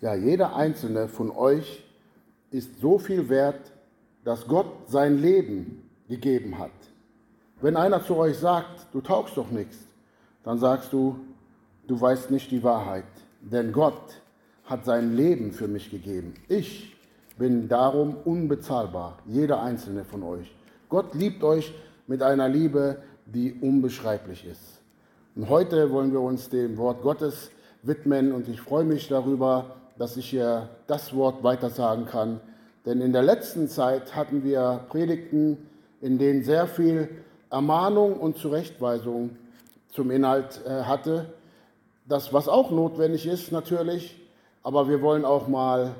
Ja, jeder einzelne von euch ist so viel wert, dass Gott sein Leben gegeben hat. Wenn einer zu euch sagt, du taugst doch nichts, dann sagst du, du weißt nicht die Wahrheit. Denn Gott hat sein Leben für mich gegeben. Ich bin darum unbezahlbar, jeder einzelne von euch. Gott liebt euch mit einer Liebe, die unbeschreiblich ist. Und heute wollen wir uns dem Wort Gottes widmen und ich freue mich darüber, dass ich hier das Wort weitersagen kann. Denn in der letzten Zeit hatten wir Predigten, in denen sehr viel Ermahnung und Zurechtweisung zum Inhalt hatte. Das, was auch notwendig ist natürlich, aber wir wollen auch mal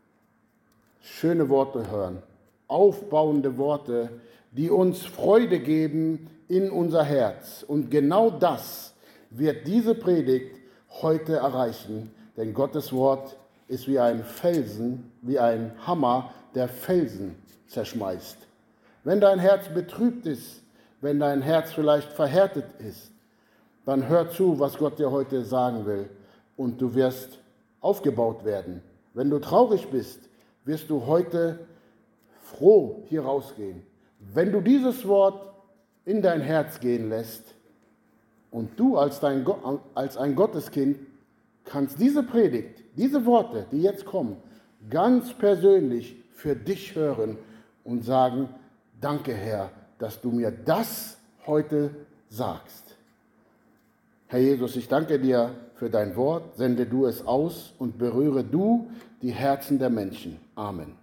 schöne Worte hören, aufbauende Worte, die uns Freude geben in unser Herz. Und genau das wird diese Predigt heute erreichen, denn Gottes Wort ist wie ein Felsen, wie ein Hammer, der Felsen zerschmeißt. Wenn dein Herz betrübt ist, wenn dein Herz vielleicht verhärtet ist, dann hör zu, was Gott dir heute sagen will und du wirst aufgebaut werden. Wenn du traurig bist, wirst du heute froh hier rausgehen. Wenn du dieses Wort in dein Herz gehen lässt und du als ein Gotteskind kannst diese Predigt, diese Worte, die jetzt kommen, ganz persönlich für dich hören und sagen, danke Herr, dass du mir das heute sagst. Herr Jesus, ich danke dir für dein Wort, sende du es aus und berühre du die Herzen der Menschen. Amen.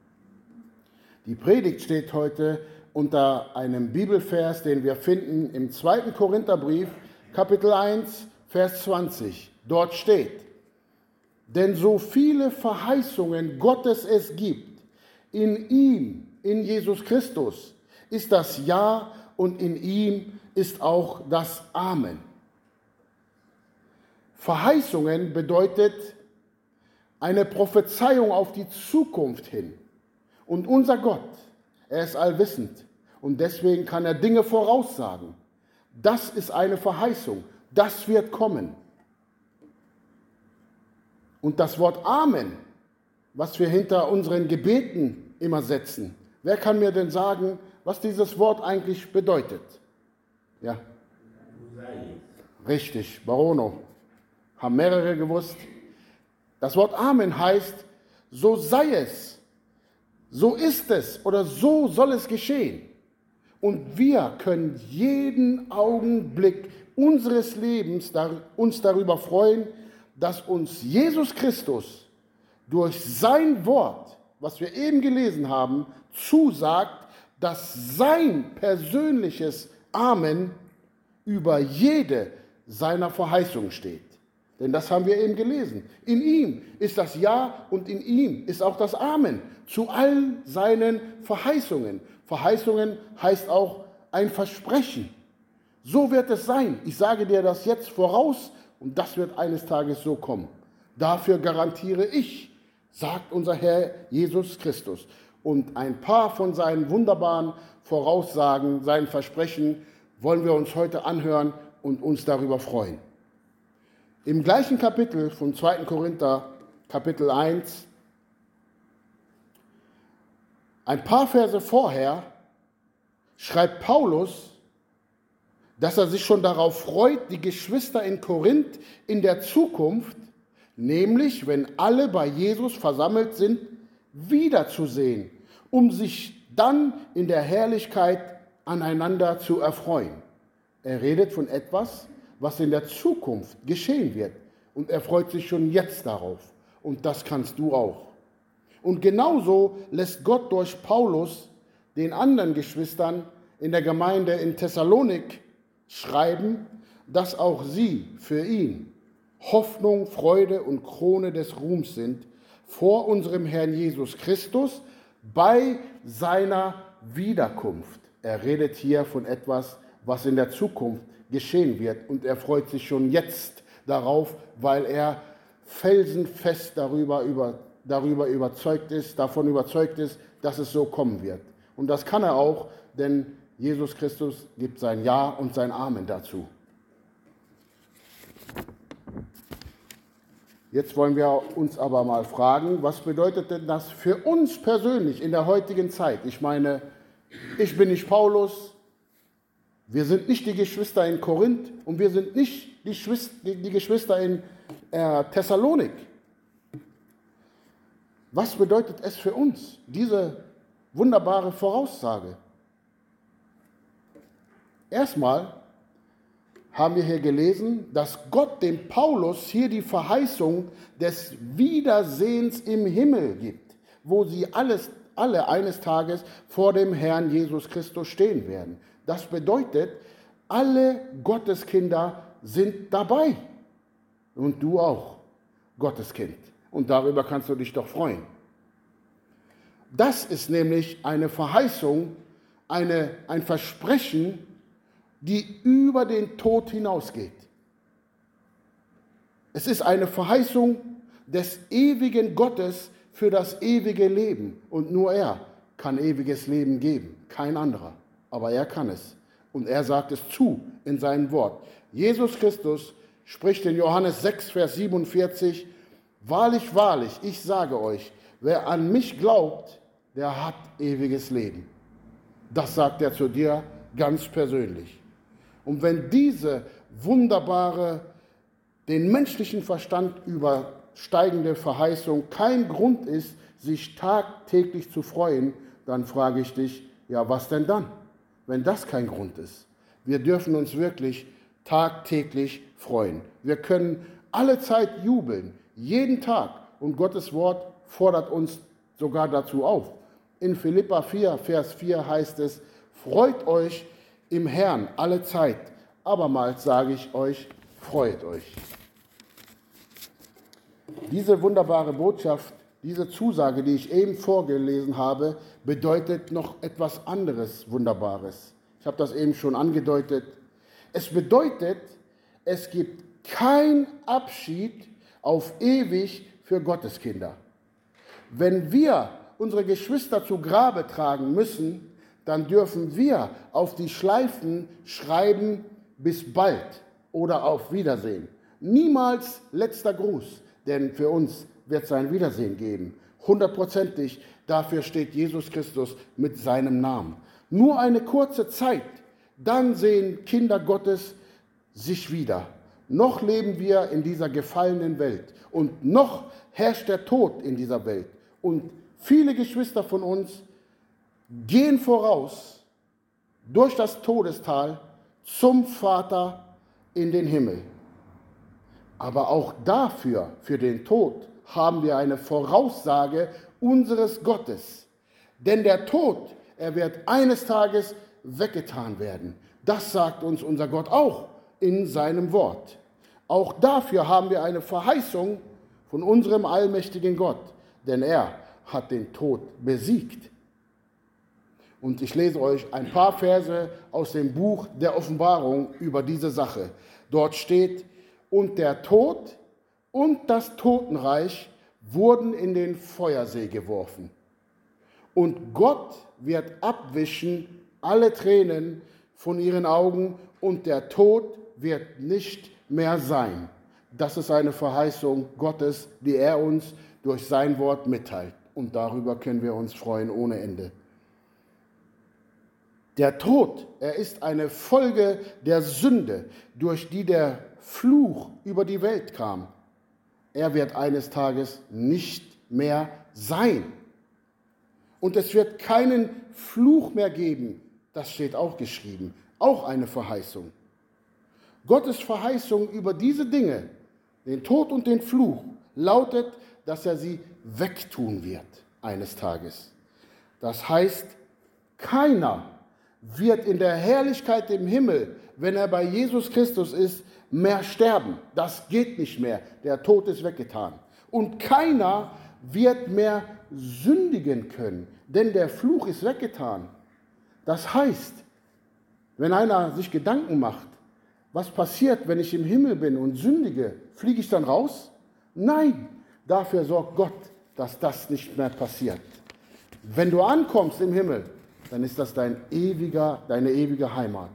Die Predigt steht heute unter einem Bibelvers, den wir finden im 2. Korintherbrief, Kapitel 1, Vers 20. Dort steht, denn so viele Verheißungen Gottes es gibt, in ihm, in Jesus Christus, ist das Ja und in ihm ist auch das Amen. Verheißungen bedeutet eine Prophezeiung auf die Zukunft hin. Und unser Gott, er ist allwissend und deswegen kann er Dinge voraussagen. Das ist eine Verheißung, das wird kommen. Und das Wort Amen, was wir hinter unseren Gebeten immer setzen, wer kann mir denn sagen, was dieses Wort eigentlich bedeutet? Ja. Richtig, Barono. Haben mehrere gewusst. Das Wort Amen heißt, so sei es, so ist es oder so soll es geschehen. Und wir können jeden Augenblick unseres Lebens uns darüber freuen, dass uns Jesus Christus durch sein Wort, was wir eben gelesen haben, zusagt, dass sein persönliches Amen über jede seiner Verheißungen steht. Denn das haben wir eben gelesen. In ihm ist das Ja und in ihm ist auch das Amen zu all seinen Verheißungen. Verheißungen heißt auch ein Versprechen. So wird es sein. Ich sage dir das jetzt voraus und das wird eines Tages so kommen. Dafür garantiere ich, sagt unser Herr Jesus Christus. Und ein paar von seinen wunderbaren Voraussagen, seinen Versprechen wollen wir uns heute anhören und uns darüber freuen. Im gleichen Kapitel von 2. Korinther, Kapitel 1, ein paar Verse vorher, schreibt Paulus, dass er sich schon darauf freut, die Geschwister in Korinth in der Zukunft, nämlich wenn alle bei Jesus versammelt sind, wiederzusehen, um sich dann in der Herrlichkeit aneinander zu erfreuen. Er redet von etwas, was in der Zukunft geschehen wird. Und er freut sich schon jetzt darauf. Und das kannst du auch. Und genauso lässt Gott durch Paulus den anderen Geschwistern in der Gemeinde in Thessalonik schreiben, dass auch sie für ihn Hoffnung, Freude und Krone des Ruhms sind vor unserem Herrn Jesus Christus bei seiner Wiederkunft. Er redet hier von etwas, was in der Zukunft geschehen wird. Und er freut sich schon jetzt darauf, weil er felsenfest davon überzeugt ist, dass es so kommen wird. Und das kann er auch, denn Jesus Christus gibt sein Ja und sein Amen dazu. Jetzt wollen wir uns aber mal fragen, was bedeutet denn das für uns persönlich in der heutigen Zeit? Ich meine, ich bin nicht Paulus, wir sind nicht die Geschwister in Korinth und wir sind nicht die Geschwister in Thessalonik. Was bedeutet es für uns, diese wunderbare Voraussage? Erstmal haben wir hier gelesen, dass Gott dem Paulus hier die Verheißung des Wiedersehens im Himmel gibt, wo sie alle eines Tages vor dem Herrn Jesus Christus stehen werden. Das bedeutet, alle Gotteskinder sind dabei. Und du auch, Gotteskind. Und darüber kannst du dich doch freuen. Das ist nämlich eine Verheißung, ein Versprechen, die über den Tod hinausgeht. Es ist eine Verheißung des ewigen Gottes für das ewige Leben. Und nur er kann ewiges Leben geben, kein anderer. Aber er kann es. Und er sagt es zu in seinem Wort. Jesus Christus spricht in Johannes 6, Vers 47, wahrlich, wahrlich, ich sage euch, wer an mich glaubt, der hat ewiges Leben. Das sagt er zu dir ganz persönlich. Und wenn diese wunderbare, den menschlichen Verstand übersteigende Verheißung kein Grund ist, sich tagtäglich zu freuen, dann frage ich dich, ja, was denn dann, wenn das kein Grund ist? Wir dürfen uns wirklich tagtäglich freuen. Wir können alle Zeit jubeln, jeden Tag. Und Gottes Wort fordert uns sogar dazu auf. In Philipper 4, Vers 4 heißt es, freut euch im Herrn alle Zeit. Abermals sage ich euch, freut euch. Diese wunderbare Botschaft, diese Zusage, die ich eben vorgelesen habe, bedeutet noch etwas anderes Wunderbares. Ich habe das eben schon angedeutet. Es bedeutet, es gibt keinen Abschied auf ewig für Gotteskinder. Wenn wir unsere Geschwister zu Grabe tragen müssen, dann dürfen wir auf die Schleifen schreiben, bis bald oder auf Wiedersehen. Niemals letzter Gruß, denn für uns wird es ein Wiedersehen geben. 100%ig, dafür steht Jesus Christus mit seinem Namen. Nur eine kurze Zeit, dann sehen Kinder Gottes sich wieder. Noch leben wir in dieser gefallenen Welt und noch herrscht der Tod in dieser Welt. Und viele Geschwister von uns gehen voraus durch das Todestal zum Vater in den Himmel. Aber auch dafür, für den Tod, haben wir eine Voraussage unseres Gottes. Denn der Tod, er wird eines Tages weggetan werden. Das sagt uns unser Gott auch in seinem Wort. Auch dafür haben wir eine Verheißung von unserem allmächtigen Gott, denn er hat den Tod besiegt. Und ich lese euch ein paar Verse aus dem Buch der Offenbarung über diese Sache. Dort steht, und der Tod und das Totenreich wurden in den Feuersee geworfen. Und Gott wird abwischen alle Tränen von ihren Augen und der Tod wird nicht mehr sein. Das ist eine Verheißung Gottes, die er uns durch sein Wort mitteilt. Und darüber können wir uns freuen ohne Ende. Der Tod, er ist eine Folge der Sünde, durch die der Fluch über die Welt kam. Er wird eines Tages nicht mehr sein. Und es wird keinen Fluch mehr geben. Das steht auch geschrieben. Auch eine Verheißung. Gottes Verheißung über diese Dinge, den Tod und den Fluch, lautet, dass er sie wegtun wird eines Tages. Das heißt, keiner wird in der Herrlichkeit im Himmel, wenn er bei Jesus Christus ist, mehr sterben. Das geht nicht mehr. Der Tod ist weggetan. Und keiner wird mehr sündigen können, denn der Fluch ist weggetan. Das heißt, wenn einer sich Gedanken macht, was passiert, wenn ich im Himmel bin und sündige, fliege ich dann raus? Nein, dafür sorgt Gott, dass das nicht mehr passiert. Wenn du ankommst im Himmel, dann ist das deine ewige Heimat.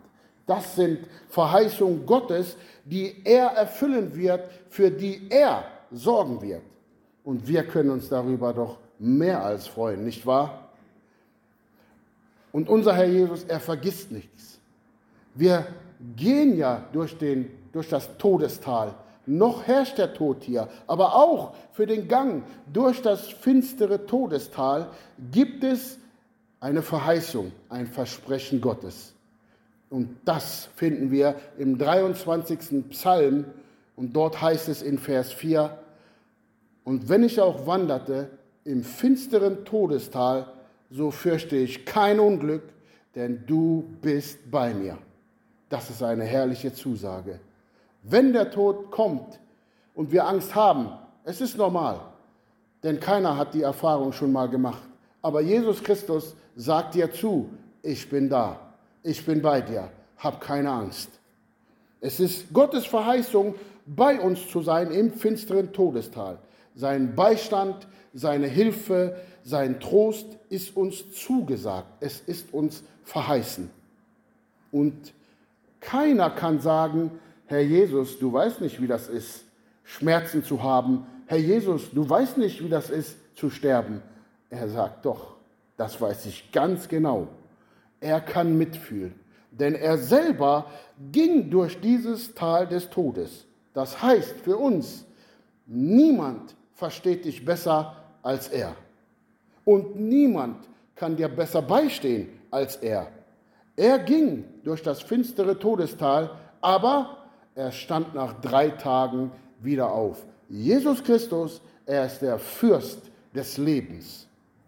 Das sind Verheißungen Gottes, die er erfüllen wird, für die er sorgen wird. Und wir können uns darüber doch mehr als freuen, nicht wahr? Und unser Herr Jesus, er vergisst nichts. Wir gehen ja durch das Todestal. Noch herrscht der Tod hier, aber auch für den Gang durch das finstere Todestal gibt es eine Verheißung, ein Versprechen Gottes. Und das finden wir im 23. Psalm und dort heißt es in Vers 4, und wenn ich auch wanderte im finsteren Todestal, so fürchte ich kein Unglück, denn du bist bei mir. Das ist eine herrliche Zusage. Wenn der Tod kommt und wir Angst haben, es ist normal, denn keiner hat die Erfahrung schon mal gemacht. Aber Jesus Christus sagt dir zu, ich bin da, ich bin bei dir, hab keine Angst. Es ist Gottes Verheißung, bei uns zu sein im finsteren Todestal. Sein Beistand, seine Hilfe, sein Trost ist uns zugesagt. Es ist uns verheißen. Und keiner kann sagen, Herr Jesus, du weißt nicht, wie das ist, Schmerzen zu haben. Herr Jesus, du weißt nicht, wie das ist, zu sterben. Er sagt doch, das weiß ich ganz genau. Er kann mitfühlen, denn er selber ging durch dieses Tal des Todes. Das heißt für uns, niemand versteht dich besser als er. Und niemand kann dir besser beistehen als er. Er ging durch das finstere Todestal, aber er stand nach 3 Tagen wieder auf. Jesus Christus, er ist der Fürst des Lebens.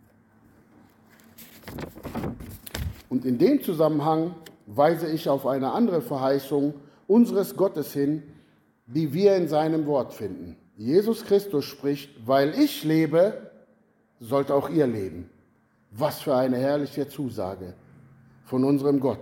Und in dem Zusammenhang weise ich auf eine andere Verheißung unseres Gottes hin, die wir in seinem Wort finden. Jesus Christus spricht, weil ich lebe, sollt auch ihr leben. Was für eine herrliche Zusage von unserem Gott.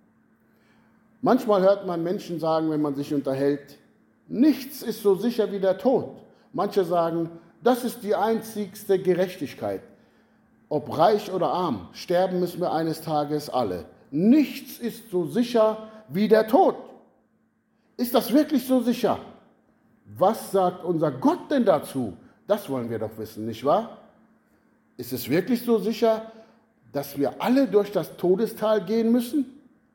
Manchmal hört man Menschen sagen, wenn man sich unterhält, nichts ist so sicher wie der Tod. Manche sagen, das ist die einzigste Gerechtigkeit. Ob reich oder arm, sterben müssen wir eines Tages alle. Nichts ist so sicher wie der Tod. Ist das wirklich so sicher? Was sagt unser Gott denn dazu? Das wollen wir doch wissen, nicht wahr? Ist es wirklich so sicher, dass wir alle durch das Todestal gehen müssen?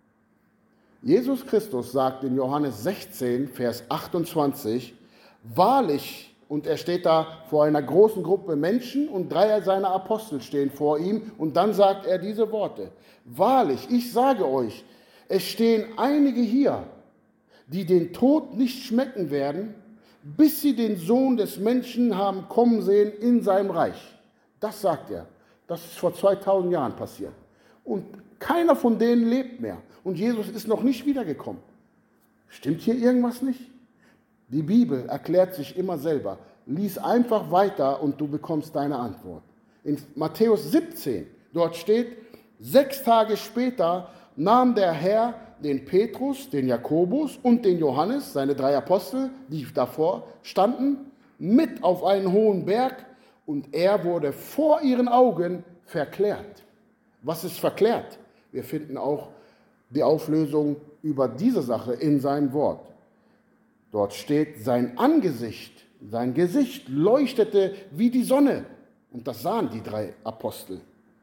Jesus Christus sagt in Johannes 16, Vers 28, wahrlich, und er steht da vor einer großen Gruppe Menschen und 3 seiner Apostel stehen vor ihm und dann sagt er diese Worte, wahrlich, ich sage euch, es stehen einige hier, die den Tod nicht schmecken werden, bis sie den Sohn des Menschen haben kommen sehen in seinem Reich. Das sagt er. Das ist vor 2000 Jahren passiert. Und keiner von denen lebt mehr. Und Jesus ist noch nicht wiedergekommen. Stimmt hier irgendwas nicht? Die Bibel erklärt sich immer selber. Lies einfach weiter und du bekommst deine Antwort. In Matthäus 17, dort steht, 6 Tage später nahm der Herr den Petrus, den Jakobus und den Johannes, seine 3 Apostel, die davor standen, mit auf einen hohen Berg und er wurde vor ihren Augen verklärt. Was ist verklärt? Wir finden auch die Auflösung über diese Sache in seinem Wort. Dort steht, sein Angesicht, sein Gesicht leuchtete wie die Sonne. Und das sahen die 3 Apostel.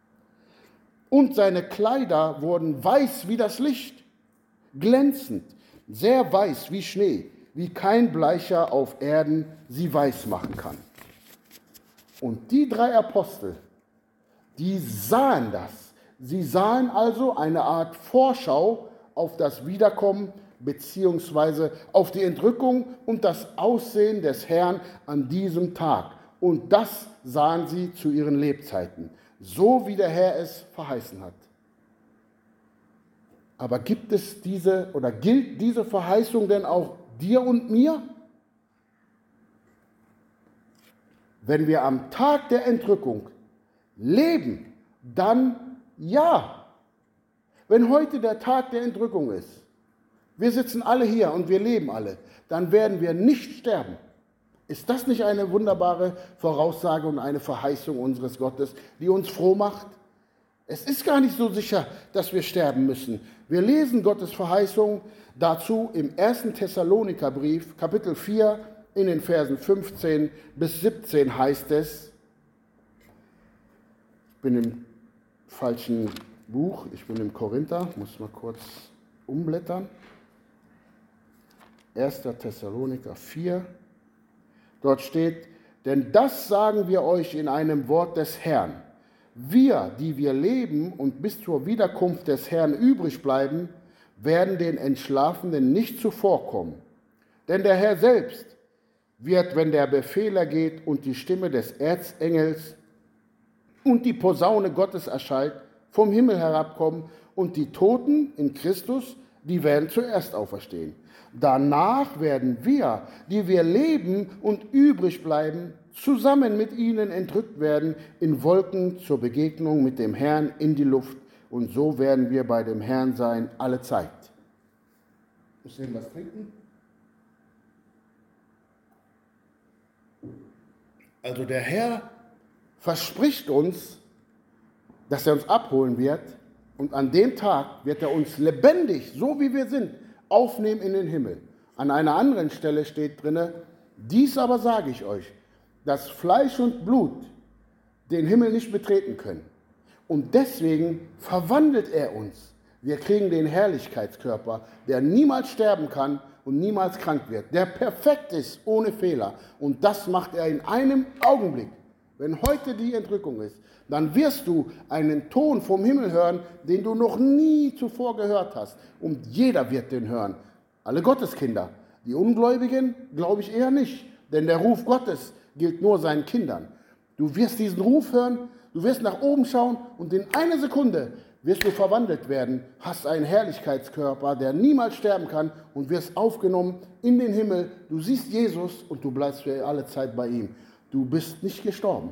Und seine Kleider wurden weiß wie das Licht, glänzend, sehr weiß wie Schnee, wie kein Bleicher auf Erden sie weiß machen kann. Und die 3 Apostel, die sahen das. Sie sahen also eine Art Vorschau auf das Wiederkommen beziehungsweise auf die Entrückung und das Aussehen des Herrn an diesem Tag. Und das sahen sie zu ihren Lebzeiten, so wie der Herr es verheißen hat. Aber gibt es diese oder gilt diese Verheißung denn auch dir und mir? Wenn wir am Tag der Entrückung leben, dann ja. Wenn heute der Tag der Entrückung ist, wir sitzen alle hier und wir leben alle, dann werden wir nicht sterben. Ist das nicht eine wunderbare Voraussage und eine Verheißung unseres Gottes, die uns froh macht? Es ist gar nicht so sicher, dass wir sterben müssen. Wir lesen Gottes Verheißung dazu im 1. Thessalonikerbrief, Kapitel 4, in den Versen 15 bis 17 heißt es, ich bin im falschen Buch, ich bin im Korinther, muss mal kurz umblättern. 1. Thessaloniker 4, dort steht, denn das sagen wir euch in einem Wort des Herrn. Wir, die wir leben und bis zur Wiederkunft des Herrn übrig bleiben, werden den Entschlafenen nicht zuvorkommen. Denn der Herr selbst wird, wenn der Befehl ergeht und die Stimme des Erzengels und die Posaune Gottes erschallt, vom Himmel herabkommen und die Toten in Christus, die werden zuerst auferstehen. Danach werden wir, die wir leben und übrig bleiben, zusammen mit ihnen entrückt werden in Wolken zur Begegnung mit dem Herrn in die Luft. Und so werden wir bei dem Herrn sein alle Zeit. Muss ich was trinken? Also der Herr verspricht uns, dass er uns abholen wird und an dem Tag wird er uns lebendig, so wie wir sind, aufnehmen in den Himmel. An einer anderen Stelle steht drin, dies aber sage ich euch, dass Fleisch und Blut den Himmel nicht betreten können. Und deswegen verwandelt er uns. Wir kriegen den Herrlichkeitskörper, der niemals sterben kann und niemals krank wird, der perfekt ist, ohne Fehler. Und das macht er in einem Augenblick. Wenn heute die Entrückung ist, dann wirst du einen Ton vom Himmel hören, den du noch nie zuvor gehört hast. Und jeder wird den hören. Alle Gotteskinder. Die Ungläubigen glaube ich eher nicht, denn der Ruf Gottes gilt nur seinen Kindern. Du wirst diesen Ruf hören, du wirst nach oben schauen und in einer Sekunde wirst du verwandelt werden, hast einen Herrlichkeitskörper, der niemals sterben kann und wirst aufgenommen in den Himmel. Du siehst Jesus und du bleibst für alle Zeit bei ihm. Du bist nicht gestorben.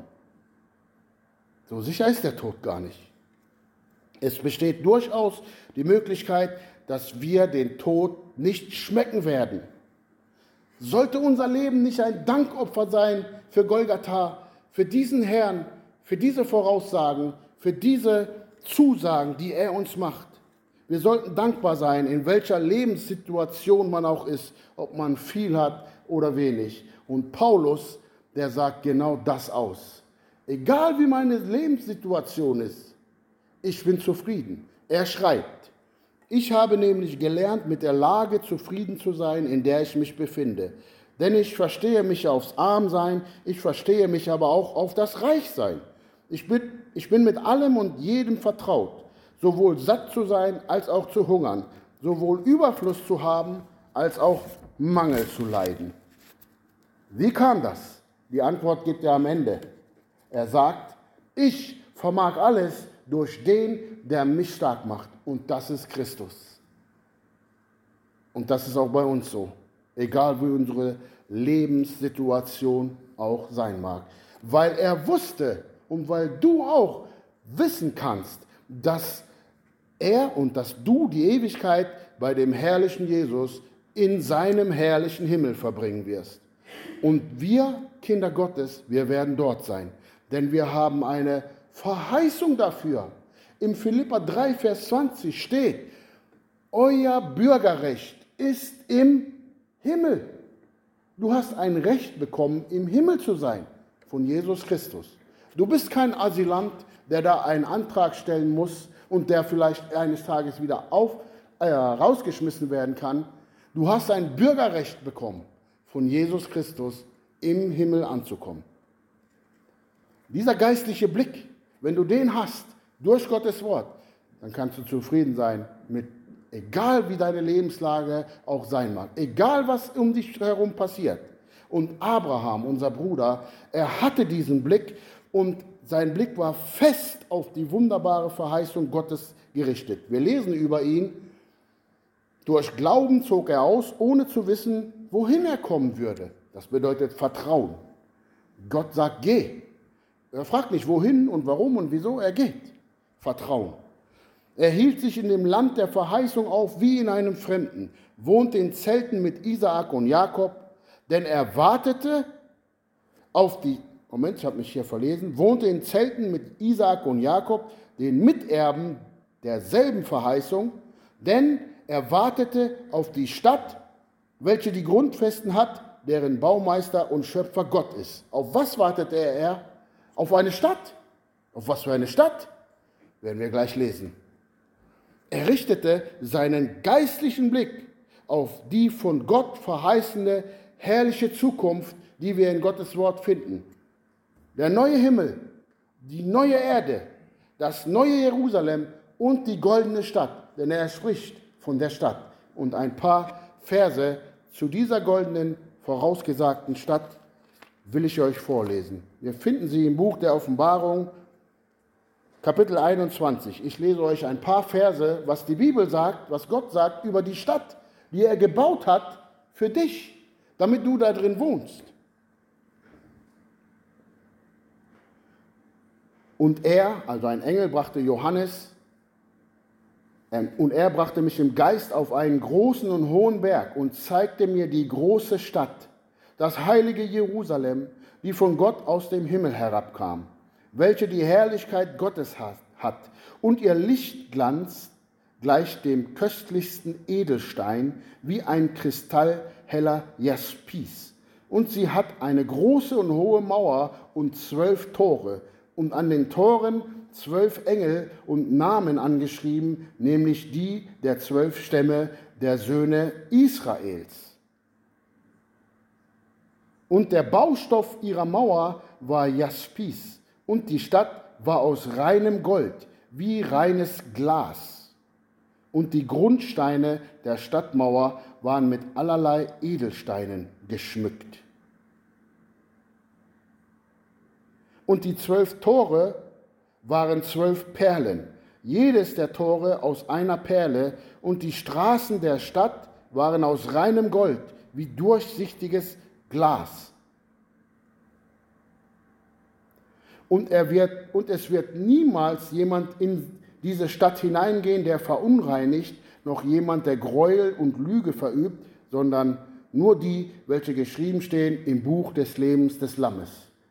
So sicher ist der Tod gar nicht. Es besteht durchaus die Möglichkeit, dass wir den Tod nicht schmecken werden. Sollte unser Leben nicht ein Dankopfer sein für Golgatha, für diesen Herrn, für diese Voraussagen, für diese Zusagen, die er uns macht? Wir sollten dankbar sein, in welcher Lebenssituation man auch ist, ob man viel hat oder wenig. Und Paulus, der sagt genau das aus. Egal wie meine Lebenssituation ist, ich bin zufrieden. Er schreibt, ich habe nämlich gelernt, mit der Lage zufrieden zu sein, in der ich mich befinde. Denn ich verstehe mich aufs Armsein, ich verstehe mich aber auch auf das Reichsein. Ich bin mit allem und jedem vertraut, sowohl satt zu sein als auch zu hungern, sowohl Überfluss zu haben als auch Mangel zu leiden. Wie kam das? Die Antwort gibt er am Ende. Er sagt, ich vermag alles durch den, der mich stark macht. Und das ist Christus. Und das ist auch bei uns so. Egal wie unsere Lebenssituation auch sein mag. Weil er wusste und weil du auch wissen kannst, dass er und dass du die Ewigkeit bei dem herrlichen Jesus in seinem herrlichen Himmel verbringen wirst. Und wir, Kinder Gottes, wir werden dort sein. Denn wir haben eine Verheißung dafür. Im Philipper 3, Vers 20 steht, euer Bürgerrecht ist im Himmel. Du hast ein Recht bekommen, im Himmel zu sein, von Jesus Christus. Du bist kein Asylant, der da einen Antrag stellen muss und der vielleicht eines Tages wieder rausgeschmissen werden kann. Du hast ein Bürgerrecht bekommen, von Jesus Christus im Himmel anzukommen. Dieser geistliche Blick, wenn du den hast, durch Gottes Wort, dann kannst du zufrieden sein mit, egal wie deine Lebenslage auch sein mag, egal was um dich herum passiert. Und Abraham, unser Bruder, er hatte diesen Blick und sein Blick war fest auf die wunderbare Verheißung Gottes gerichtet. Wir lesen über ihn, durch Glauben zog er aus, ohne zu wissen, wohin er kommen würde. Das bedeutet Vertrauen. Gott sagt, geh. Er fragt nicht, wohin und warum und wieso, er geht. Vertrauen. Er hielt sich in dem Land der Verheißung auf wie in einem Fremden, wohnte in Zelten mit Isaak und Jakob, denn er wartete auf die, Moment, ich habe mich hier verlesen, wohnte in Zelten mit Isaak und Jakob, den Miterben derselben Verheißung, denn er wartete auf die Stadt, welche die Grundfesten hat, deren Baumeister und Schöpfer Gott ist. Auf was wartete er? Auf eine Stadt. Auf was für eine Stadt? Werden wir gleich lesen. Er richtete seinen geistlichen Blick auf die von Gott verheißene herrliche Zukunft, die wir in Gottes Wort finden. Der neue Himmel, die neue Erde, das neue Jerusalem und die goldene Stadt. Denn er spricht von der Stadt. Und ein paar Verse zu dieser goldenen, vorausgesagten Stadt will ich euch vorlesen. Wir finden sie im Buch der Offenbarung, Kapitel 21. Ich lese euch ein paar Verse, was die Bibel sagt, was Gott sagt über die Stadt, die er gebaut hat für dich, damit du da drin wohnst. Und er, also ein Engel, brachte Johannes, und er brachte mich im Geist auf einen großen und hohen Berg und zeigte mir die große Stadt, das heilige Jerusalem, die von Gott aus dem Himmel herabkam, welche die Herrlichkeit Gottes hat und ihr Lichtglanz gleich dem köstlichsten Edelstein wie ein kristallheller Jaspis. Und sie hat eine große und hohe Mauer und 12 Tore und an den Toren 12 Engel und Namen angeschrieben, nämlich die der 12 Stämme der Söhne Israels. Und der Baustoff ihrer Mauer war Jaspis, und die Stadt war aus reinem Gold, wie reines Glas. Und die Grundsteine der Stadtmauer waren mit allerlei Edelsteinen geschmückt. Und die 12 Tore waren 12 Perlen, jedes der Tore aus einer Perle, und die Straßen der Stadt waren aus reinem Gold, wie durchsichtiges Glas. Und es wird niemals jemand in diese Stadt hineingehen, der verunreinigt, noch jemand, der Gräuel und Lüge verübt, sondern nur die, welche geschrieben stehen im Buch des Lebens des Lammes.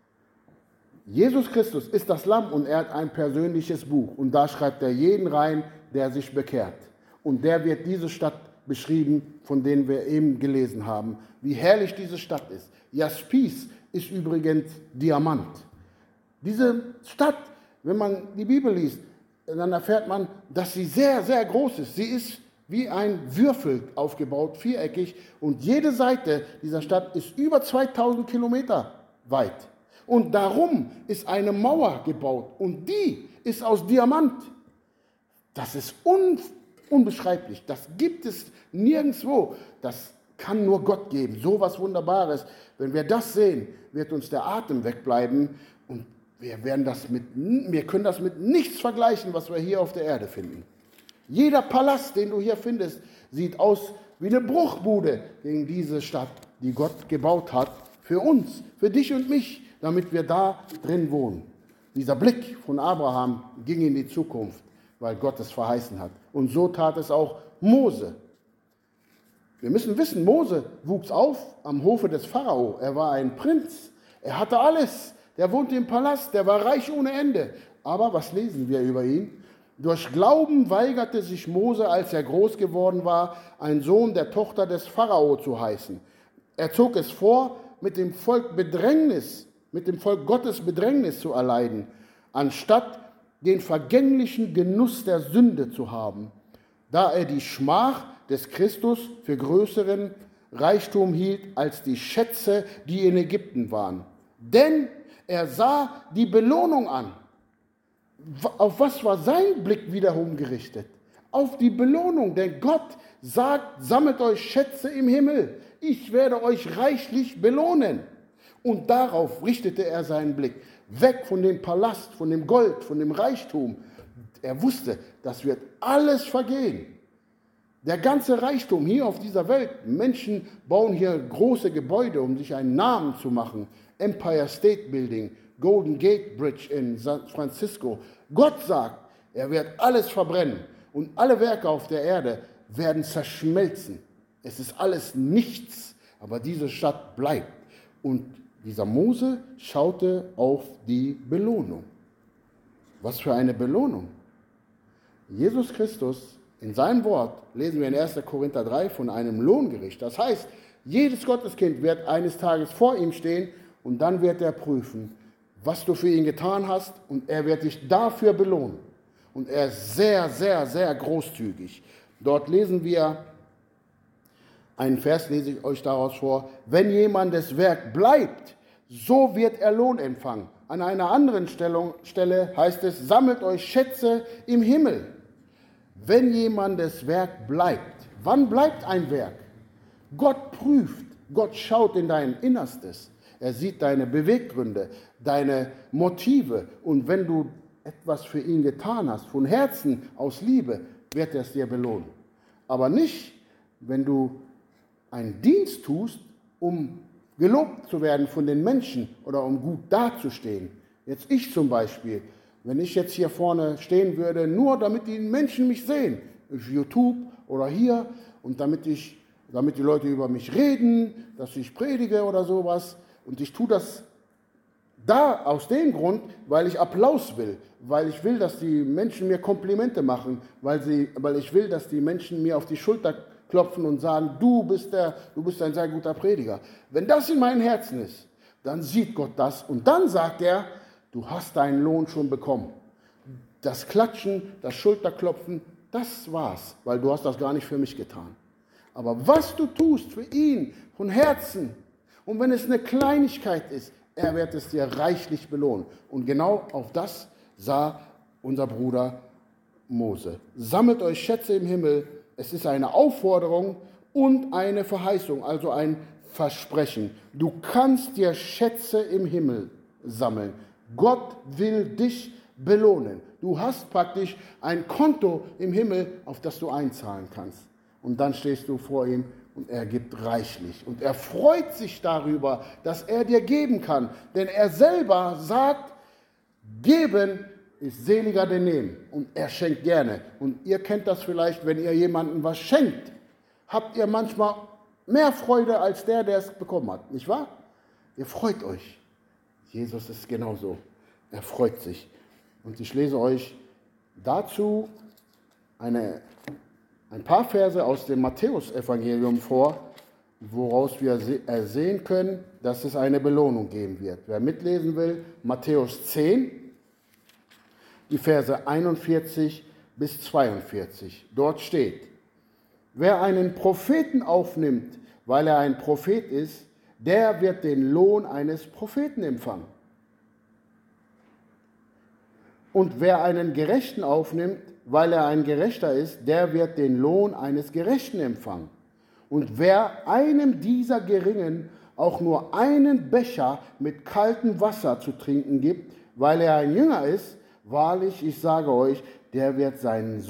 Jesus Christus ist das Lamm und er hat ein persönliches Buch. Und da schreibt er jeden rein, der sich bekehrt. Und der wird diese Stadt beschrieben, von denen wir eben gelesen haben. Wie herrlich diese Stadt ist. Jaspis ist übrigens Diamant. Diese Stadt, wenn man die Bibel liest, dann erfährt man, dass sie sehr, sehr groß ist. Sie ist wie ein Würfel aufgebaut, viereckig. Und jede Seite dieser Stadt ist über 2000 Kilometer weit. Und darum ist eine Mauer gebaut und die ist aus Diamant. Das ist unbeschreiblich. Das gibt es nirgendwo. Das kann nur Gott geben. So was Wunderbares. Wenn wir das sehen, wird uns der Atem wegbleiben und wir können das mit nichts vergleichen, was wir hier auf der Erde finden. Jeder Palast, den du hier findest, sieht aus wie eine Bruchbude gegen diese Stadt, die Gott gebaut hat für uns, für dich und mich, damit wir da drin wohnen. Dieser Blick von Abraham ging in die Zukunft, weil Gott es verheißen hat. Und so tat es auch Mose. Wir müssen wissen, Mose wuchs auf am Hofe des Pharao. Er war ein Prinz. Er hatte alles. Der wohnte im Palast. Der war reich ohne Ende. Aber was lesen wir über ihn? Durch Glauben weigerte sich Mose, als er groß geworden war, ein Sohn der Tochter des Pharao zu heißen. Er zog es vor, mit dem Volk Gottes Bedrängnis zu erleiden, anstatt den vergänglichen Genuss der Sünde zu haben, da er die Schmach des Christus für größeren Reichtum hielt als die Schätze, die in Ägypten waren. Denn er sah die Belohnung an. Auf was war sein Blick wiederum gerichtet? Auf die Belohnung, denn Gott sagt, sammelt euch Schätze im Himmel, ich werde euch reichlich belohnen. Und darauf richtete er seinen Blick, weg von dem Palast, von dem Gold, von dem Reichtum. Er wusste, das wird alles vergehen. Der ganze Reichtum hier auf dieser Welt, Menschen bauen hier große Gebäude, um sich einen Namen zu machen. Empire State Building, Golden Gate Bridge in San Francisco. Gott sagt, er wird alles verbrennen und alle Werke auf der Erde werden zerschmelzen. Es ist alles nichts, aber diese Stadt bleibt. Und dieser Mose schaute auf die Belohnung. Was für eine Belohnung. Jesus Christus, in seinem Wort, lesen wir in 1. Korinther 3 von einem Lohngericht. Das heißt, jedes Gotteskind wird eines Tages vor ihm stehen und dann wird er prüfen, was du für ihn getan hast, und er wird dich dafür belohnen. Und er ist sehr, sehr, sehr großzügig. Dort lesen wir, einen Vers lese ich euch daraus vor: Wenn jemandes Werk bleibt, so wird er Lohn empfangen. An einer anderen Stelle heißt es: Sammelt euch Schätze im Himmel. Wenn jemandes Werk bleibt. Wann bleibt ein Werk? Gott prüft, Gott schaut in dein Innerstes. Er sieht deine Beweggründe, deine Motive. Und wenn du etwas für ihn getan hast, von Herzen, aus Liebe, wird er es dir belohnen. Aber nicht, wenn du einen Dienst tust, um gelobt zu werden von den Menschen oder um gut dazustehen. Jetzt ich zum Beispiel, wenn ich jetzt hier vorne stehen würde, nur damit die Menschen mich sehen, auf YouTube oder hier, und damit die Leute über mich reden, dass ich predige oder sowas, und ich tue das da aus dem Grund, weil ich Applaus will, weil ich will, dass die Menschen mir Komplimente machen, weil ich will, dass die Menschen mir auf die Schulter klopfen und sagen, du bist ein sehr guter Prediger. Wenn das in meinem Herzen ist, dann sieht Gott das und dann sagt er, du hast deinen Lohn schon bekommen. Das Klatschen, das Schulterklopfen, das war's, weil du hast das gar nicht für mich getan. Aber was du tust für ihn von Herzen, und wenn es eine Kleinigkeit ist, er wird es dir reichlich belohnen. Und genau auf das sah unser Bruder Mose. Sammelt euch Schätze im Himmel. Es ist eine Aufforderung und eine Verheißung, also ein Versprechen. Du kannst dir Schätze im Himmel sammeln. Gott will dich belohnen. Du hast praktisch ein Konto im Himmel, auf das du einzahlen kannst. Und dann stehst du vor ihm und er gibt reichlich. Und er freut sich darüber, dass er dir geben kann. Denn er selber sagt, geben ist seliger denn nehmen. Und er schenkt gerne. Und ihr kennt das vielleicht, wenn ihr jemandem was schenkt, habt ihr manchmal mehr Freude als der es bekommen hat. Nicht wahr? Ihr freut euch. Jesus ist genauso. Er freut sich. Und ich lese euch dazu ein paar Verse aus dem Matthäus-Evangelium vor, woraus wir sehen können, dass es eine Belohnung geben wird. Wer mitlesen will, Matthäus 10, die Verse 41 bis 42. Dort steht: Wer einen Propheten aufnimmt, weil er ein Prophet ist, der wird den Lohn eines Propheten empfangen. Und wer einen Gerechten aufnimmt, weil er ein Gerechter ist, der wird den Lohn eines Gerechten empfangen. Und wer einem dieser Geringen auch nur einen Becher mit kaltem Wasser zu trinken gibt, weil er ein Jünger ist, wahrlich, ich sage euch, der wird seinen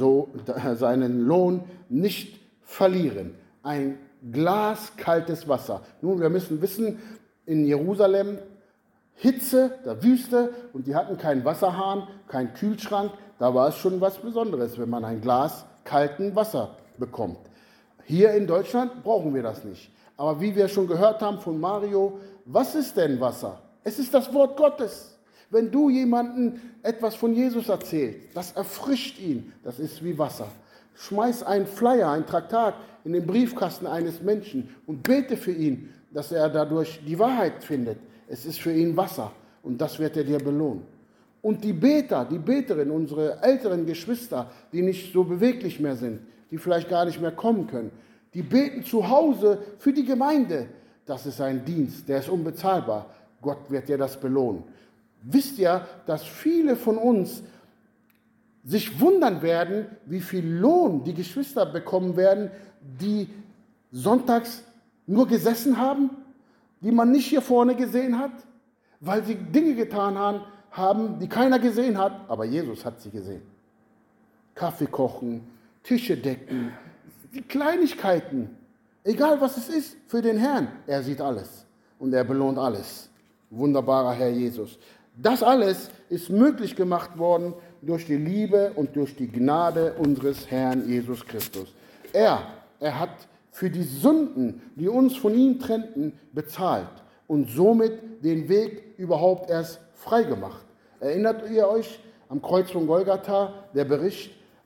Lohn nicht verlieren. Ein Glas kaltes Wasser. Nun, wir müssen wissen, in Jerusalem Hitze, der Wüste, und die hatten keinen Wasserhahn, keinen Kühlschrank. Da war es schon was Besonderes, wenn man ein Glas kalten Wasser bekommt. Hier in Deutschland brauchen wir das nicht. Aber wie wir schon gehört haben von Mario, was ist denn Wasser? Es ist das Wort Gottes. Wenn du jemandem etwas von Jesus erzählst, das erfrischt ihn, das ist wie Wasser. Schmeiß einen Flyer, ein Traktat in den Briefkasten eines Menschen und bete für ihn, dass er dadurch die Wahrheit findet. Es ist für ihn Wasser und das wird er dir belohnen. Und die Beter, die Beterinnen, unsere älteren Geschwister, die nicht so beweglich mehr sind, die vielleicht gar nicht mehr kommen können, die beten zu Hause für die Gemeinde. Das ist ein Dienst, der ist unbezahlbar. Gott wird dir das belohnen. Wisst ihr, dass viele von uns sich wundern werden, wie viel Lohn die Geschwister bekommen werden, die sonntags nur gesessen haben, die man nicht hier vorne gesehen hat, weil sie Dinge getan haben, die keiner gesehen hat, aber Jesus hat sie gesehen. Kaffee kochen, Tische decken, die Kleinigkeiten, egal was es ist, für den Herrn. Er sieht alles und er belohnt alles. Wunderbarer Herr Jesus. Das alles ist möglich gemacht worden durch die Liebe und durch die Gnade unseres Herrn Jesus Christus. Er hat für die Sünden, die uns von ihm trennten, bezahlt und somit den Weg überhaupt erst frei gemacht. Erinnert ihr euch am Kreuz von Golgatha, der Bericht,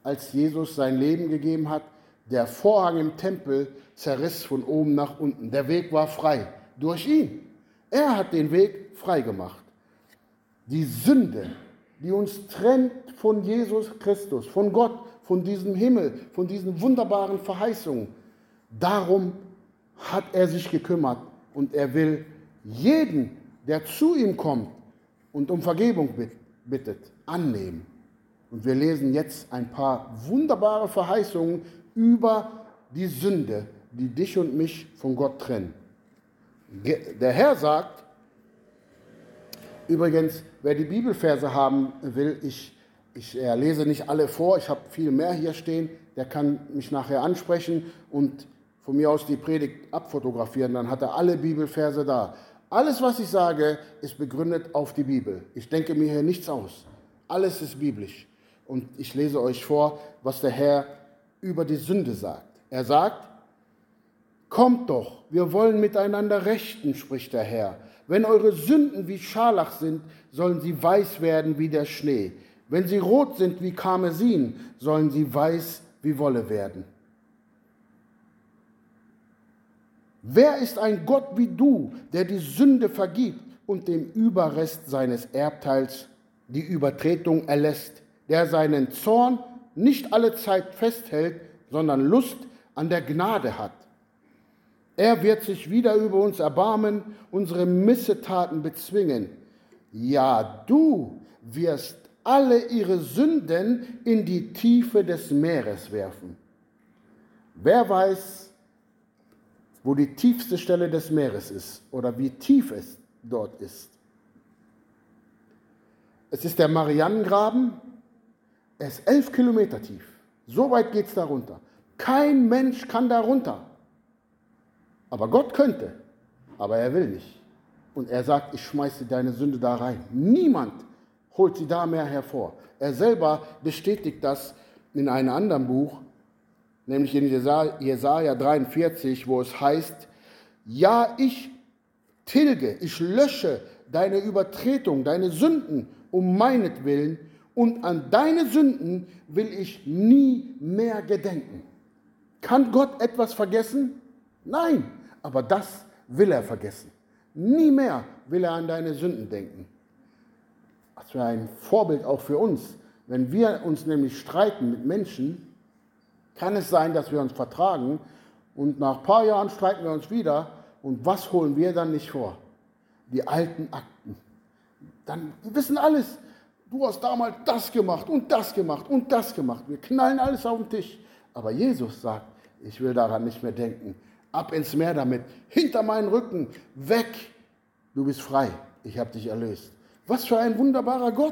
als Jesus sein Leben gegeben hat, der Vorhang im Tempel zerriss von oben nach unten. Der Weg war frei durch ihn. Er hat den Weg frei gemacht. Die Sünde, die uns trennt von Jesus Christus, von Gott, von diesem Himmel, von diesen wunderbaren Verheißungen, darum hat er sich gekümmert und er will jeden, der zu ihm kommt und um Vergebung bittet, annehmen. Und wir lesen jetzt ein paar wunderbare Verheißungen über die Sünde, die dich und mich von Gott trennen. Der Herr sagt, übrigens, wer die Bibelverse haben will, ich lese nicht alle vor, ich habe viel mehr hier stehen, der kann mich nachher ansprechen und von mir aus die Predigt abfotografieren, dann hat er alle Bibelverse da. Alles, was ich sage, ist begründet auf die Bibel. Ich denke mir hier nichts aus. Alles ist biblisch. Und ich lese euch vor, was der Herr über die Sünde sagt. Er sagt, kommt doch, wir wollen miteinander rechten, spricht der Herr. Wenn eure Sünden wie Scharlach sind, sollen sie weiß werden wie der Schnee. Wenn sie rot sind wie Karmesin, sollen sie weiß wie Wolle werden. Wer ist ein Gott wie du, der die Sünde vergibt und dem Überrest seines Erbteils die Übertretung erlässt, der seinen Zorn nicht alle Zeit festhält, sondern Lust an der Gnade hat? Er wird sich wieder über uns erbarmen, unsere Missetaten bezwingen. Ja, du wirst alle ihre Sünden in die Tiefe des Meeres werfen. Wer weiß, wo die tiefste Stelle des Meeres ist oder wie tief es dort ist? Es ist der Marianengraben, er ist 11 Kilometer tief. So weit geht es darunter. Kein Mensch kann darunter. Aber Gott könnte, aber er will nicht. Und er sagt, ich schmeiße deine Sünde da rein. Niemand holt sie da mehr hervor. Er selber bestätigt das in einem anderen Buch, nämlich in Jesaja 43, wo es heißt, ja, ich tilge, ich lösche deine Übertretung, deine Sünden um meinetwillen und an deine Sünden will ich nie mehr gedenken. Kann Gott etwas vergessen? Nein, aber das will er vergessen. Nie mehr will er an deine Sünden denken. Was für ein Vorbild auch für uns. Wenn wir uns nämlich streiten mit Menschen, kann es sein, dass wir uns vertragen und nach ein paar Jahren streiten wir uns wieder. Und was holen wir dann nicht vor? Die alten Akten. Dann, wir wissen alles. Du hast damals das gemacht und das gemacht und das gemacht. Wir knallen alles auf den Tisch. Aber Jesus sagt, ich will daran nicht mehr denken. Ab ins Meer damit, hinter meinen Rücken, weg. Du bist frei, ich habe dich erlöst. Was für ein wunderbarer Gott.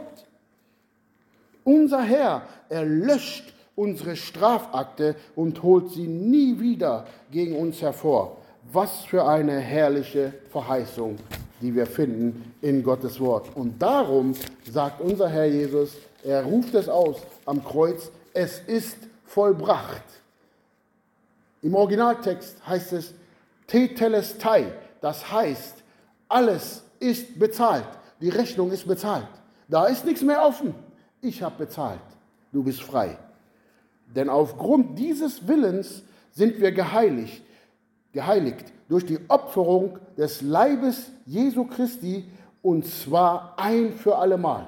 Unser Herr, er löscht unsere Strafakte und holt sie nie wieder gegen uns hervor. Was für eine herrliche Verheißung, die wir finden in Gottes Wort. Und darum sagt unser Herr Jesus, er ruft es aus am Kreuz, es ist vollbracht. Im Originaltext heißt es Tetelestai, das heißt, alles ist bezahlt. Die Rechnung ist bezahlt. Da ist nichts mehr offen. Ich habe bezahlt. Du bist frei. Denn aufgrund dieses Willens sind wir geheiligt durch die Opferung des Leibes Jesu Christi, und zwar ein für allemal.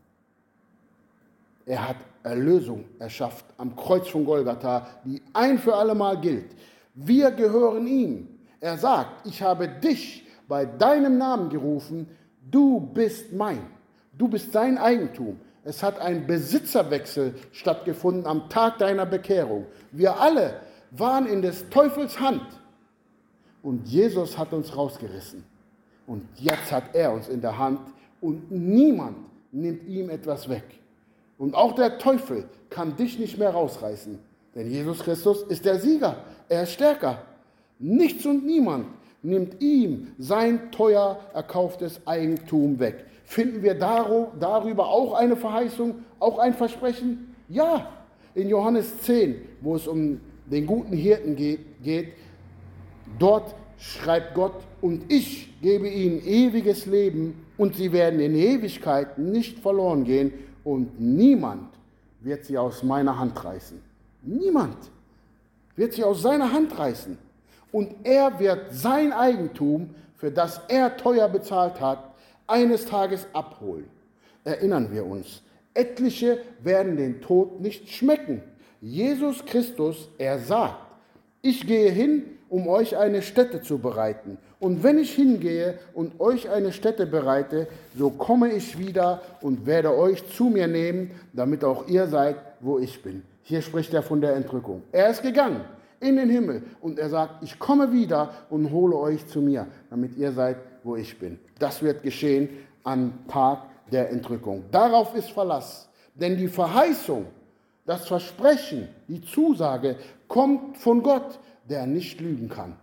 Er hat Erlösung erschafft am Kreuz von Golgatha, die ein für allemal gilt. Wir gehören ihm. Er sagt, ich habe dich bei deinem Namen gerufen, du bist mein. Du bist sein Eigentum. Es hat ein Besitzerwechsel stattgefunden am Tag deiner Bekehrung. Wir alle waren in des Teufels Hand. Und Jesus hat uns rausgerissen. Und jetzt hat er uns in der Hand und niemand nimmt ihm etwas weg. Und auch der Teufel kann dich nicht mehr rausreißen. Denn Jesus Christus ist der Sieger. Er ist stärker. Nichts und niemand nimmt ihm sein teuer erkauftes Eigentum weg. Finden wir darüber auch eine Verheißung, auch ein Versprechen? Ja, in Johannes 10, wo es um den guten Hirten geht, dort schreibt Gott, und ich gebe ihnen ewiges Leben und sie werden in Ewigkeit nicht verloren gehen und niemand wird sie aus meiner Hand reißen. Niemand wird sie aus seiner Hand reißen. Und er wird sein Eigentum, für das er teuer bezahlt hat, eines Tages abholen. Erinnern wir uns, etliche werden den Tod nicht schmecken. Jesus Christus, er sagt, ich gehe hin, um euch eine Stätte zu bereiten. Und wenn ich hingehe und euch eine Stätte bereite, so komme ich wieder und werde euch zu mir nehmen, damit auch ihr seid, wo ich bin. Hier spricht er von der Entrückung. Er ist gegangen in den Himmel und er sagt, ich komme wieder und hole euch zu mir, damit ihr seid, wo ich bin. Das wird geschehen am Tag der Entrückung. Darauf ist Verlass, denn die Verheißung, das Versprechen, die Zusage kommt von Gott, der nicht lügen kann.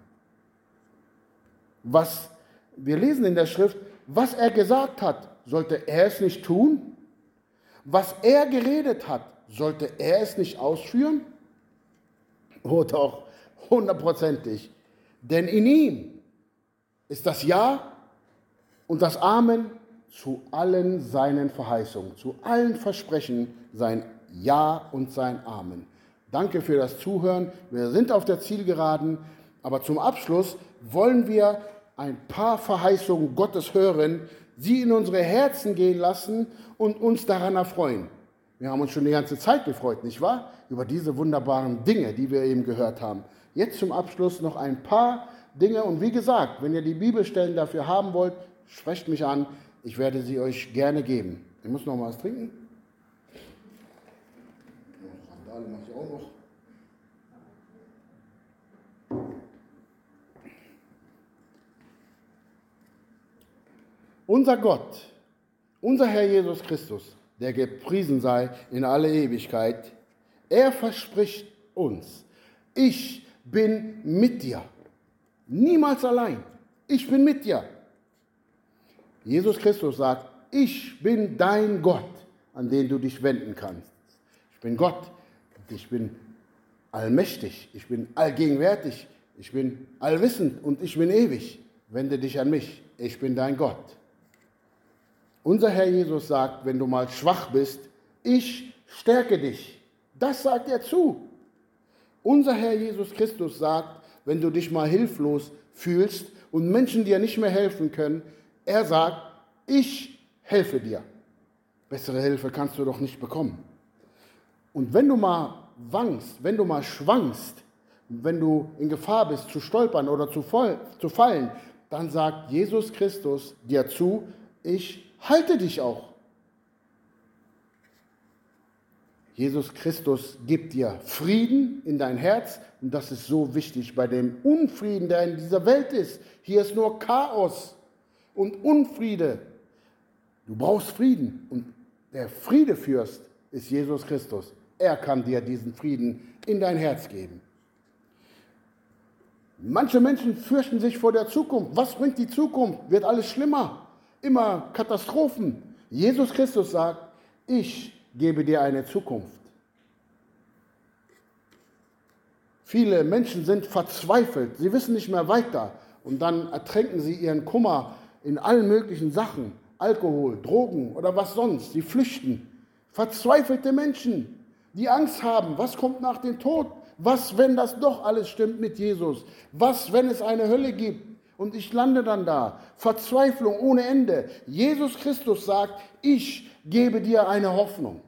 Was wir lesen in der Schrift, was er gesagt hat, sollte er es nicht tun? Was er geredet hat, sollte er es nicht ausführen? Oh doch, 100%. Denn in ihm ist das Ja und das Amen zu allen seinen Verheißungen, zu allen Versprechen sein Ja und sein Amen. Danke für das Zuhören. Wir sind auf der Zielgeraden, aber zum Abschluss wollen wir ein paar Verheißungen Gottes hören, sie in unsere Herzen gehen lassen und uns daran erfreuen. Wir haben uns schon die ganze Zeit gefreut, nicht wahr? Über diese wunderbaren Dinge, die wir eben gehört haben. Jetzt zum Abschluss noch ein paar Dinge. Und wie gesagt, wenn ihr die Bibelstellen dafür haben wollt, sprecht mich an. Ich werde sie euch gerne geben. Ich muss noch mal was trinken. Randale mache ich auch noch. Unser Gott, unser Herr Jesus Christus, der gepriesen sei in alle Ewigkeit, er verspricht uns, ich bin mit dir. Niemals allein. Ich bin mit dir. Jesus Christus sagt, ich bin dein Gott, an den du dich wenden kannst. Ich bin Gott, ich bin allmächtig, ich bin allgegenwärtig, ich bin allwissend und ich bin ewig. Wende dich an mich, ich bin dein Gott. Unser Herr Jesus sagt, wenn du mal schwach bist, ich stärke dich. Das sagt er zu. Unser Herr Jesus Christus sagt, wenn du dich mal hilflos fühlst und Menschen dir nicht mehr helfen können, er sagt, ich helfe dir. Bessere Hilfe kannst du doch nicht bekommen. Und wenn du mal wankst, wenn du mal schwankst, wenn du in Gefahr bist zu stolpern oder zu fallen, dann sagt Jesus Christus dir zu, ich halte dich auch. Jesus Christus gibt dir Frieden in dein Herz und das ist so wichtig bei dem Unfrieden, der in dieser Welt ist. Hier ist nur Chaos und Unfriede. Du brauchst Frieden und der Friedefürst ist Jesus Christus. Er kann dir diesen Frieden in dein Herz geben. Manche Menschen fürchten sich vor der Zukunft. Was bringt die Zukunft? Wird alles schlimmer? Immer Katastrophen. Jesus Christus sagt, ich gebe dir eine Zukunft. Viele Menschen sind verzweifelt, sie wissen nicht mehr weiter und dann ertränken sie ihren Kummer in allen möglichen Sachen, Alkohol, Drogen oder was sonst. Sie flüchten. Verzweifelte Menschen, die Angst haben, was kommt nach dem Tod? Was, wenn das doch alles stimmt mit Jesus? Was, wenn es eine Hölle gibt? Und ich lande dann da. Verzweiflung ohne Ende. Jesus Christus sagt, ich gebe dir eine Hoffnung.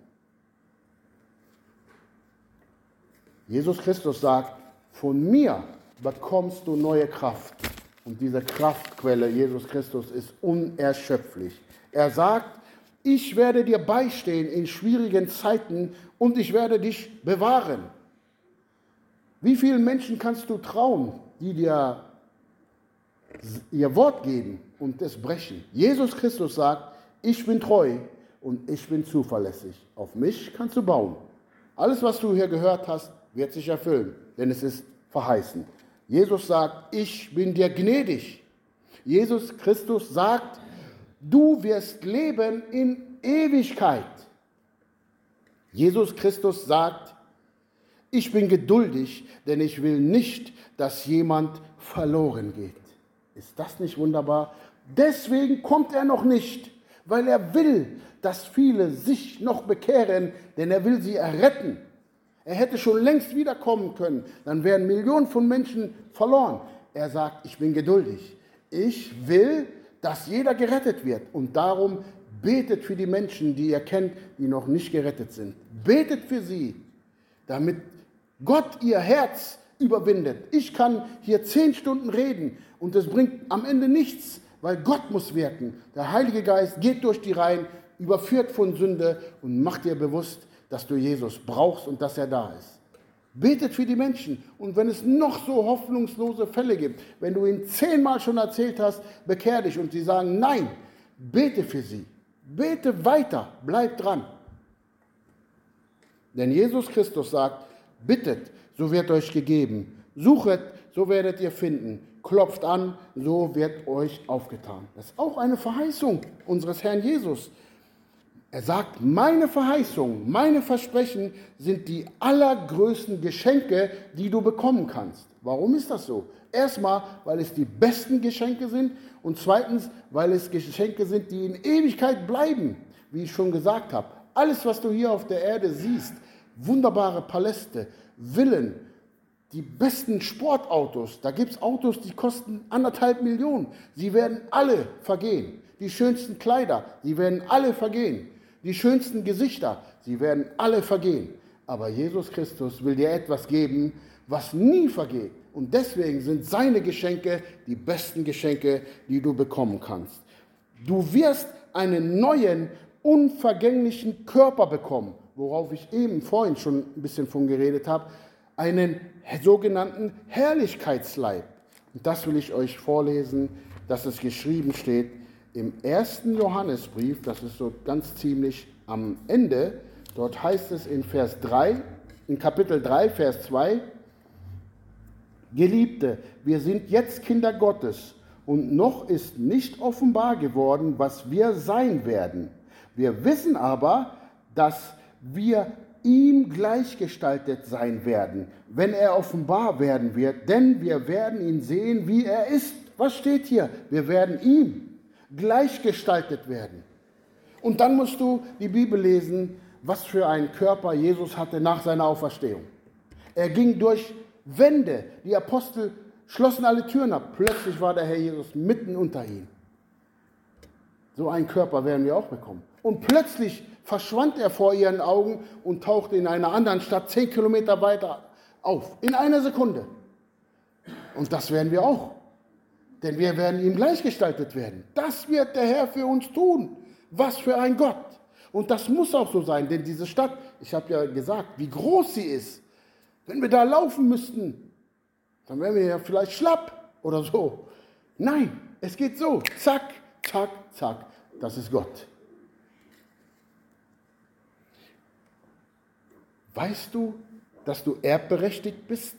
Jesus Christus sagt, von mir bekommst du neue Kraft. Und diese Kraftquelle, Jesus Christus, ist unerschöpflich. Er sagt, ich werde dir beistehen in schwierigen Zeiten und ich werde dich bewahren. Wie vielen Menschen kannst du trauen, die dir ihr Wort geben und es brechen? Jesus Christus sagt, ich bin treu und ich bin zuverlässig. Auf mich kannst du bauen. Alles, was du hier gehört hast, wird sich erfüllen, denn es ist verheißen. Jesus sagt, ich bin dir gnädig. Jesus Christus sagt, du wirst leben in Ewigkeit. Jesus Christus sagt, ich bin geduldig, denn ich will nicht, dass jemand verloren geht. Ist das nicht wunderbar? Deswegen kommt er noch nicht, weil er will, dass viele sich noch bekehren, denn er will sie erretten. Er hätte schon längst wiederkommen können, dann wären Millionen von Menschen verloren. Er sagt, ich bin geduldig. Ich will, dass jeder gerettet wird. Und darum betet für die Menschen, die ihr kennt, die noch nicht gerettet sind. Betet für sie, damit Gott ihr Herz überwindet. Ich kann hier 10 Stunden reden und es bringt am Ende nichts, weil Gott muss wirken. Der Heilige Geist geht durch die Reihen, überführt von Sünde und macht dir bewusst, dass du Jesus brauchst und dass er da ist. Betet für die Menschen. Und wenn es noch so hoffnungslose Fälle gibt, wenn du ihnen 10-mal schon erzählt hast, bekehr dich und sie sagen nein, bete für sie. Bete weiter, bleib dran. Denn Jesus Christus sagt, bittet, so wird euch gegeben. Suchet, so werdet ihr finden. Klopft an, so wird euch aufgetan. Das ist auch eine Verheißung unseres Herrn Jesus. Er sagt, meine Verheißungen, meine Versprechen sind die allergrößten Geschenke, die du bekommen kannst. Warum ist das so? Erstmal, weil es die besten Geschenke sind und zweitens, weil es Geschenke sind, die in Ewigkeit bleiben. Wie ich schon gesagt habe, alles, was du hier auf der Erde siehst, wunderbare Paläste, Villen, die besten Sportautos, da gibt es Autos, die kosten 1,5 Millionen. Sie werden alle vergehen. Die schönsten Kleider, sie werden alle vergehen. Die schönsten Gesichter, sie werden alle vergehen. Aber Jesus Christus will dir etwas geben, was nie vergeht. Und deswegen sind seine Geschenke die besten Geschenke, die du bekommen kannst. Du wirst einen neuen, unvergänglichen Körper bekommen, worauf ich eben vorhin schon ein bisschen von geredet habe, einen sogenannten Herrlichkeitsleib. Und das will ich euch vorlesen, dass es geschrieben steht im 1. Johannesbrief, das ist so ganz ziemlich am Ende. Dort heißt es in Vers 3, in Kapitel 3, Vers 2, Geliebte, wir sind jetzt Kinder Gottes und noch ist nicht offenbar geworden, was wir sein werden. Wir wissen aber, dass wir ihm gleichgestaltet sein werden, wenn er offenbar werden wird, denn wir werden ihn sehen, wie er ist. Was steht hier? Wir werden ihm gleichgestaltet werden. Und dann musst du die Bibel lesen, was für einen Körper Jesus hatte nach seiner Auferstehung. Er ging durch Wände, die Apostel schlossen alle Türen ab. Plötzlich war der Herr Jesus mitten unter ihnen. So einen Körper werden wir auch bekommen. Und plötzlich verschwand er vor ihren Augen und tauchte in einer anderen Stadt 10 Kilometer weiter auf. In einer Sekunde. Und das werden wir auch. Denn wir werden ihm gleichgestaltet werden. Das wird der Herr für uns tun. Was für ein Gott. Und das muss auch so sein, denn diese Stadt, ich habe ja gesagt, wie groß sie ist. Wenn wir da laufen müssten, dann wären wir ja vielleicht schlapp oder so. Nein, es geht so. Zack, zack, zack. Das ist Gott. Weißt du, dass du erbberechtigt bist?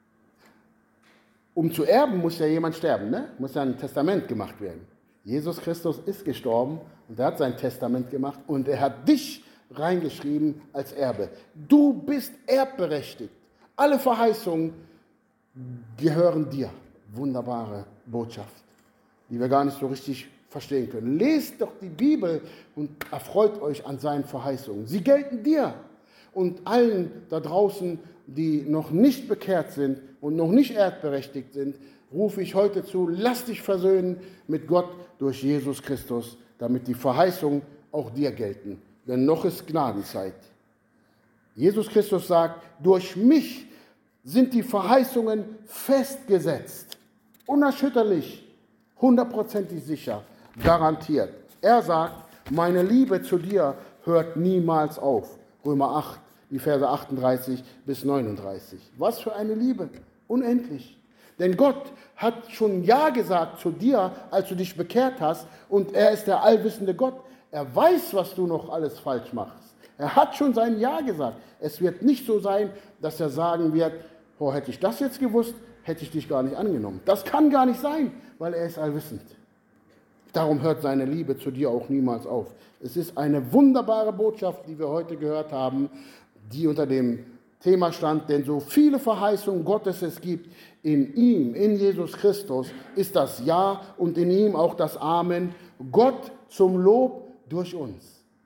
Um zu erben, muss ja jemand sterben, ne? Muss ja ein Testament gemacht werden. Jesus Christus ist gestorben und er hat sein Testament gemacht und er hat dich reingeschrieben als Erbe. Du bist erbberechtigt. Alle Verheißungen gehören dir. Wunderbare Botschaft, die wir gar nicht so richtig verstehen können. Lest doch die Bibel und erfreut euch an seinen Verheißungen. Sie gelten dir und allen da draußen, die noch nicht bekehrt sind und noch nicht erbberechtigt sind, rufe ich heute zu, lass dich versöhnen mit Gott durch Jesus Christus, damit die Verheißungen auch dir gelten. Denn noch ist Gnadenzeit. Jesus Christus sagt, durch mich sind die Verheißungen festgesetzt, unerschütterlich, 100% sicher, garantiert. Er sagt, meine Liebe zu dir hört niemals auf. Römer 8, die Verse 38 bis 39. Was für eine Liebe, unendlich. Denn Gott hat schon Ja gesagt zu dir, als du dich bekehrt hast, und er ist der allwissende Gott. Er weiß, was du noch alles falsch machst. Er hat schon sein Ja gesagt. Es wird nicht so sein, dass er sagen wird, oh, hätte ich das jetzt gewusst, hätte ich dich gar nicht angenommen. Das kann gar nicht sein, weil er ist allwissend. Darum hört seine Liebe zu dir auch niemals auf. Es ist eine wunderbare Botschaft, die wir heute gehört haben, die unter dem Thema stand, denn so viele Verheißungen Gottes es gibt, in ihm, in Jesus Christus, ist das Ja und in ihm auch das Amen. Gott zum Lob durch uns.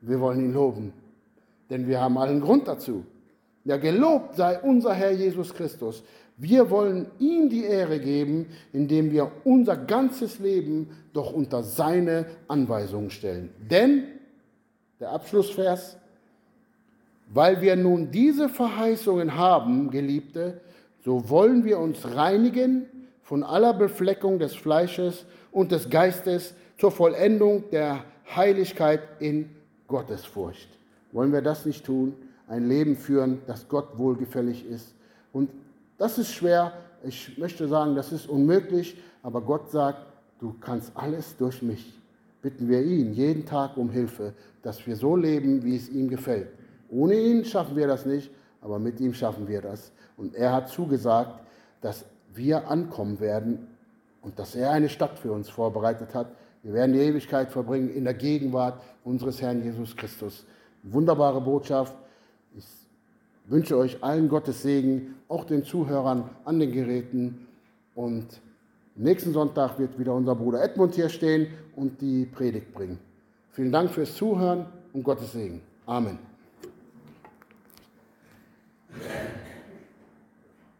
Wir wollen ihn loben, denn wir haben allen Grund dazu. Ja, gelobt sei unser Herr Jesus Christus. Wir wollen ihm die Ehre geben, indem wir unser ganzes Leben doch unter seine Anweisungen stellen. Denn, der Abschlussvers, weil wir nun diese Verheißungen haben, Geliebte, so wollen wir uns reinigen von aller Befleckung des Fleisches und des Geistes zur Vollendung der Heiligkeit in Gottesfurcht. Wollen wir das nicht tun? Ein Leben führen, das Gott wohlgefällig ist. Und das ist schwer. Ich möchte sagen, das ist unmöglich. Aber Gott sagt, du kannst alles durch mich. Bitten wir ihn jeden Tag um Hilfe, dass wir so leben, wie es ihm gefällt. Ohne ihn schaffen wir das nicht, aber mit ihm schaffen wir das. Und er hat zugesagt, dass wir ankommen werden und dass er eine Stadt für uns vorbereitet hat. Wir werden die Ewigkeit verbringen in der Gegenwart unseres Herrn Jesus Christus. Wunderbare Botschaft. Ich wünsche euch allen Gottes Segen, auch den Zuhörern an den Geräten. Und nächsten Sonntag wird wieder unser Bruder Edmund hier stehen und die Predigt bringen. Vielen Dank fürs Zuhören und Gottes Segen. Amen.